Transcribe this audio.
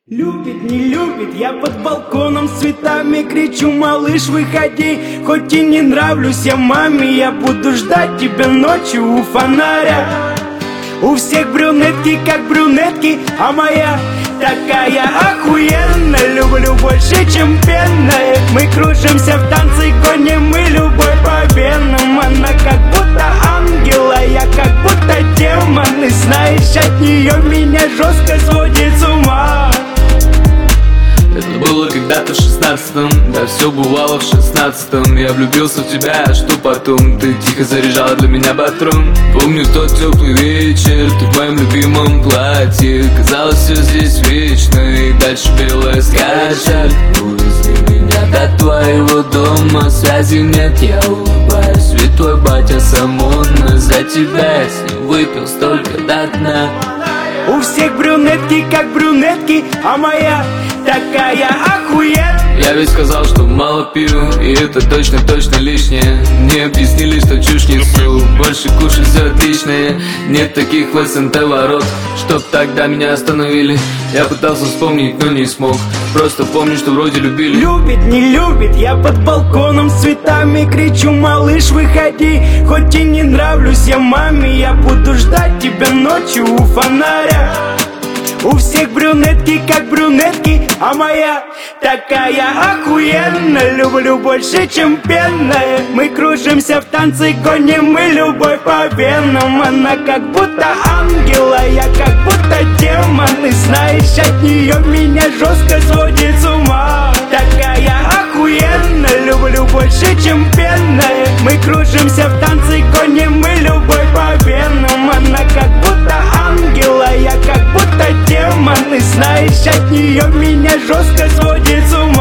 Любит, не любит, я под балконом с цветами кричу: малыш, выходи. Хоть и не нравлюсь я маме, я буду ждать тебя ночью у фонаря. У всех брюнетки как брюнетки, а моя такая охуенная. Люблю больше, чем пенная. Мы кружимся в танце, гоним мы любовь по венам. Она как будто ангел, а я как будто демон. И знаешь, от нее меня жестко сводит с ума. Это было когда-то в 16-м, да все бывало в 16-м. Я влюбился в тебя, а что потом? Ты тихо заряжала для меня патрон. Помню тот теплый вечер, ты в моем любимом платье. Казалось, все здесь вечно, и дальше белая скачет. Увези меня до твоего дома, связи нет, я улыбаюсь. Ведь твой батя сам он, за тебя я с ним выпил столько до дна. У всех брюнетки как брюнетки, а моя такая охуенная. Я ведь сказал, что мало пью, и это точно лишнее. Мне объяснили, что чушь несу, больше кушать все отличное. Нет таких в СНТ ворот, чтоб тогда меня остановили. Я пытался вспомнить, но не смог. Просто помню, что вроде любили. Любит, не любит, я под балконом с цветами кричу: малыш, выходи. Хоть и не нравлюсь я маме, я буду ждать тебя ночью у фонаря. У всех брюнетки как брюнетки, а моя такая охуенная. Люблю больше, чем пенная. Мы кружимся в танце, гоним мы любовь по венам. Она как будто ангел, а я как будто демон. И знаешь, от нее меня жестко сводит с ума. Такая охуенная, люблю больше, чем пенная. Мы кружимся в танце, гоним мы любовь по венам. Она как будто ангел, а я как будто демон. И знаешь, от нее меня жестко сводит с ума.